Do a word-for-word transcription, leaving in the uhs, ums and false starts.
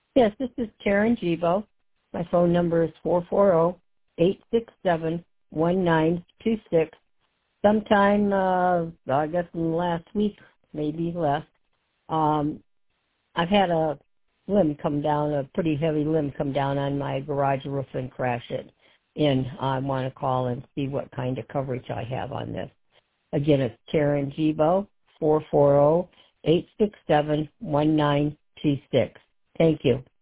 Yes, this is Karen Gibo. My phone number is four four zero, eight six seven, one nine two six. Sometime, uh, I guess in the last week, maybe less, um, I've had a limb come down, a pretty heavy limb come down on my garage roof and crash it. And I want to call and see what kind of coverage I have on this. Again, it's Karen Gibo, four four zero, eight six seven, one nine two six. Thank you.